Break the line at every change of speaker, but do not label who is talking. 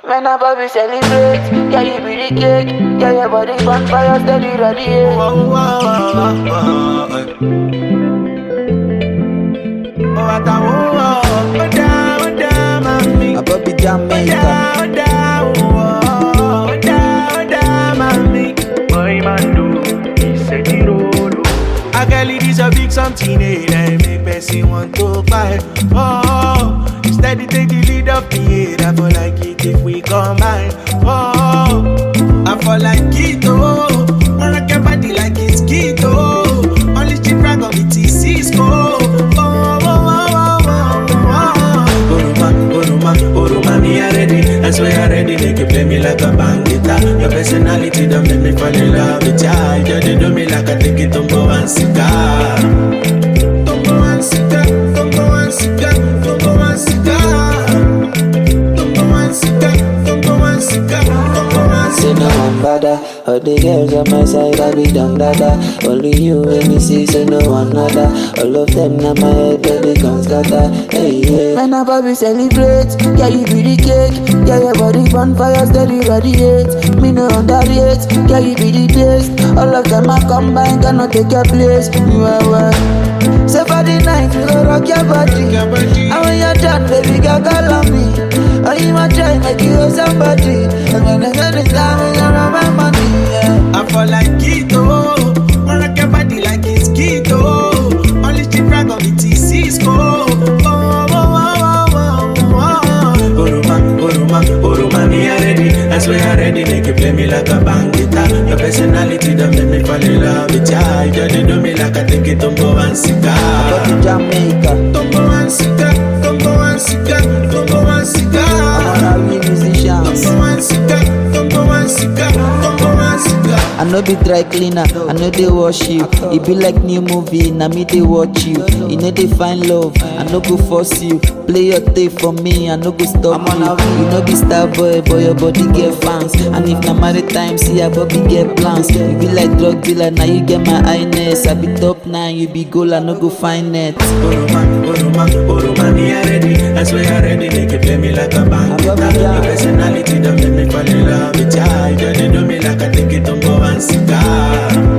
When a baby celebrate, yeah, you be the cake. Yeah, your body bonfire steady radiate.
Oh, down, mami.
A Bobby Jamaica.
Down, mami.
Boy, man, do. He said he roll.
I girl, it is a big something, eh? That make person want to fight. Oh, steady take the lead of the year. I feel like it if we combine. Oh, I feel like it, oh. I rock your body like it's keto. Only chip rank on the TC score. Oruma, me already. I swear I ready. They can play me like a bang guitar. Your personality don't make me fall in love with ya. You just do me like I take it Tombo and cigar. Tombo and cigar, Tombo and cigar, Tombo and cigar. Tombo and cigar, Tombo and cigar, Tombo and
Say no
cigar.
one bother. All the girls on my side, I be dumb dada. Only you and me see, so no one other. All of them now my head, baby guns scatter. Hey, yeah.
When a baby celebrate, yeah, you be the cake. Yeah, your body bonfire steady radiate. Me no underrate, yeah, you be the taste. All of them are combined, cannot take your place. Well. Say for the night, we go rock your body. And when you're done, baby girl, call on me. Are you my try, make you somebody. And when I get it down, we gonna my money, yeah.
I fall like keto. I rock your body like it's keto. Only chip rank on the TC score. Oruma, me already. I swear I ready. They can play me like a bang guitar. Your personality don't make me fall in love with ya. You just do me like I take it Tombo and
A
cigar.
Bobby Jamaica.
Tombo and cigar, Tombo and cigar, Tombo and cigar.
I'm a real musician.
Tombo and cigar, Tombo and cigar, Tombo and cigar.
I know be dry cleaner, I know they wash you. It be like new movie, now me they watch you. You know they find love, I no go force you. Play your tape for me, I no go stop you. You know be star boy, but your body get fans. And if na maritime, see a Bobby get plans. You be like drug dealer, now you get my highness. I be top 9, you be goal, I no go find it.
Oruma, me already. I swear I ready. They can play me like a bang guitar. Your personality don't make me fall in love with ya. You just do me like I take it Tombo and cigar.